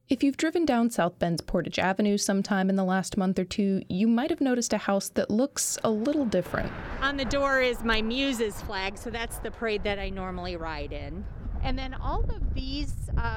If you've driven down South Bend's Portage Avenue sometime in the last month or two, you might have noticed a house that looks a little different. On the door is my Muses flag, so that's the parade that I normally ride in. And then all of these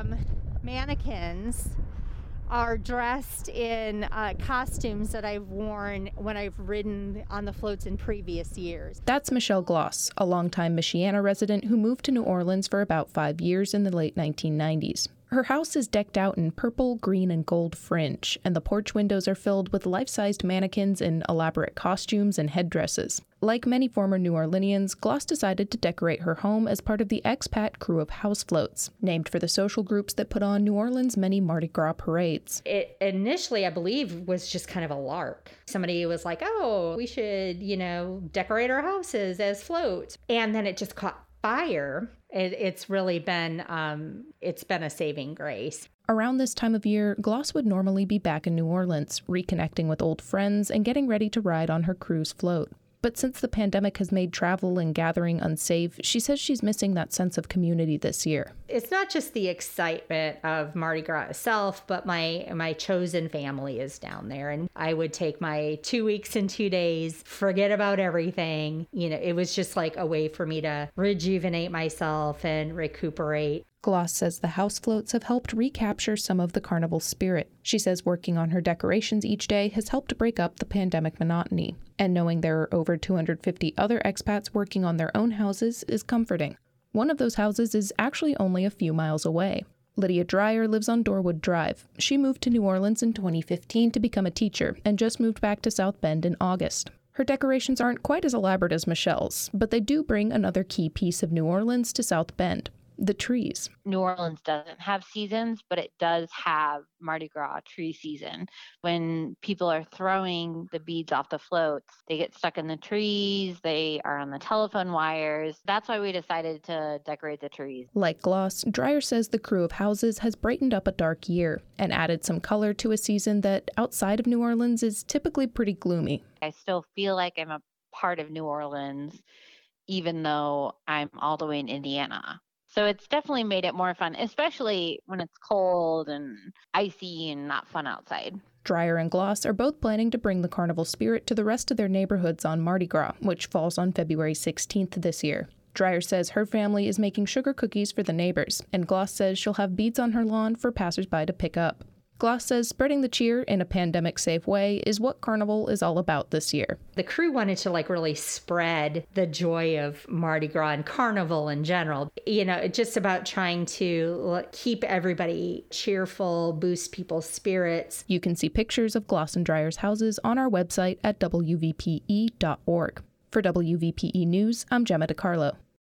mannequins are dressed in costumes that I've worn when I've ridden on the floats in previous years. That's Michelle Gloss, a longtime Michiana resident who moved to New Orleans for about 5 years in the late 1990s. Her house is decked out in purple, green, and gold fringe, and the porch windows are filled with life-sized mannequins in elaborate costumes and headdresses. Like many former New Orleanians, Gloss decided to decorate her home as part of the expat crew of house floats, named for the social groups that put on New Orleans' many Mardi Gras parades. It initially, I believe, was just kind of a lark. Somebody was like, oh, we should, decorate our houses as floats. And then it just caught fire. It's really been, it's been a saving grace. Around this time of year, Gloss would normally be back in New Orleans, reconnecting with old friends and getting ready to ride on her cruise float. But since the pandemic has made travel and gathering unsafe, she says she's missing that sense of community this year. It's not just the excitement of Mardi Gras itself, but my chosen family is down there. And I would take my 2 weeks and 2 days, forget about everything. It was just like a way for me to rejuvenate myself and recuperate. Gloss says the house floats have helped recapture some of the carnival spirit. She says working on her decorations each day has helped break up the pandemic monotony. And knowing there are over 250 other expats working on their own houses is comforting. One of those houses is actually only a few miles away. Lydia Dreyer lives on Dorwood Drive. She moved to New Orleans in 2015 to become a teacher and just moved back to South Bend in August. Her decorations aren't quite as elaborate as Michelle's, but they do bring another key piece of New Orleans to South Bend. The trees. New Orleans doesn't have seasons, but it does have Mardi Gras tree season. When people are throwing the beads off the floats, they get stuck in the trees, they are on the telephone wires. That's why we decided to decorate the trees. Like Gloss, Dreyer says the crew of houses has brightened up a dark year and added some color to a season that, outside of New Orleans, is typically pretty gloomy. I still feel like I'm a part of New Orleans, even though I'm all the way in Indiana. So it's definitely made it more fun, especially when it's cold and icy and not fun outside. Dreyer and Gloss are both planning to bring the carnival spirit to the rest of their neighborhoods on Mardi Gras, which falls on February 16th this year. Dreyer says her family is making sugar cookies for the neighbors, and Gloss says she'll have beads on her lawn for passersby to pick up. Gloss says spreading the cheer in a pandemic-safe way is what Carnival is all about this year. The crew wanted to really spread the joy of Mardi Gras and Carnival in general. Just about trying to keep everybody cheerful, boost people's spirits. You can see pictures of Gloss and Dreyer's houses on our website at wvpe.org. For WVPE News, I'm Gemma DiCarlo.